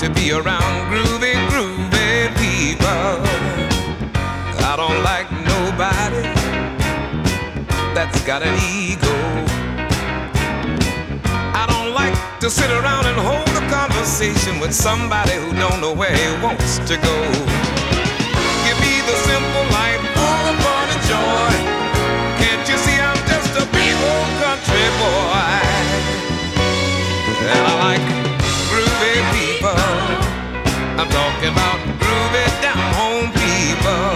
to be around groovy, groovy people. I don't like nobody that's got an ego. I don't like to sit around and hold a conversation with somebody who don't know where he wants to go. Give me the simple life full of fun and joy. Can't you see I'm just a big old country boy? And I like groovy people. I'm talking about groovy down home people.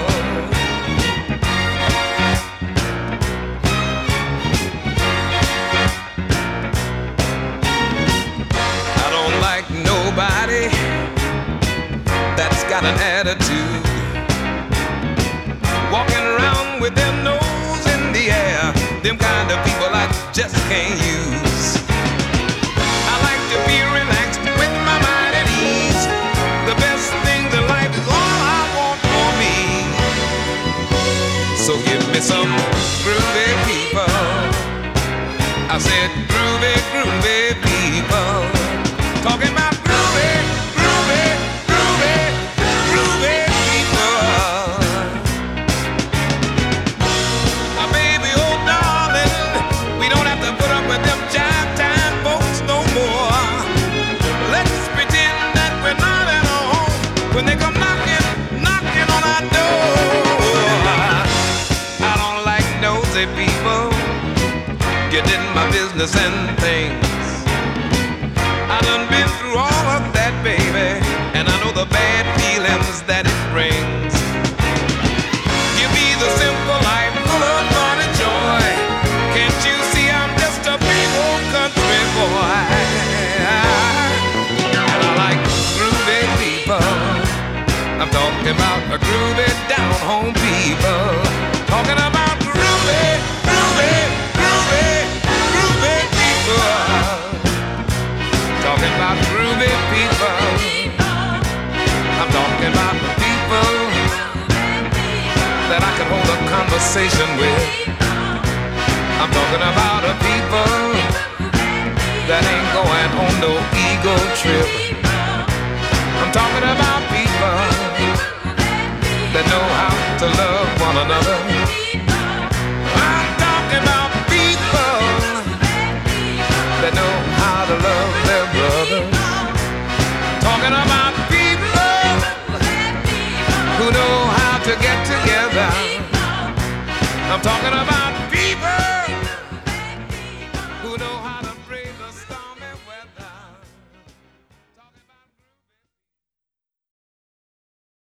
I don't like nobody that's got an attitude, walking around with their nose in the air. Them kind of people I just can't use. I like to be relaxed with my mind at ease. The best thing in life is all I want for me. So give me some groovy people. I said groovy, groovy people. Talking about groovy, groovy, groovy, groovy people. Now baby, oh darling, we don't have to put up with them jive time folks no more. Let's pretend that we're not at home when they come knocking, knocking on our door. I don't like nosy people getting in my business and things. I done been through all of that, baby, and I know the bad feelings that it brings. Give me the simple life full of fun and joy. Can't you see I'm just a big old country boy? And I like groovy people. I'm talking about a groovy down home people. Talking about groovy, groovy, groovy, groovy people. Talking about groovy people. I'm talking about the people that I can hold a conversation with. I'm talking about the people that ain't going on no ego trip. I'm talking about people that know how to love one another. I'm talking about people that know how to love their brothers. Talking about people who know how to get together. I'm talking about people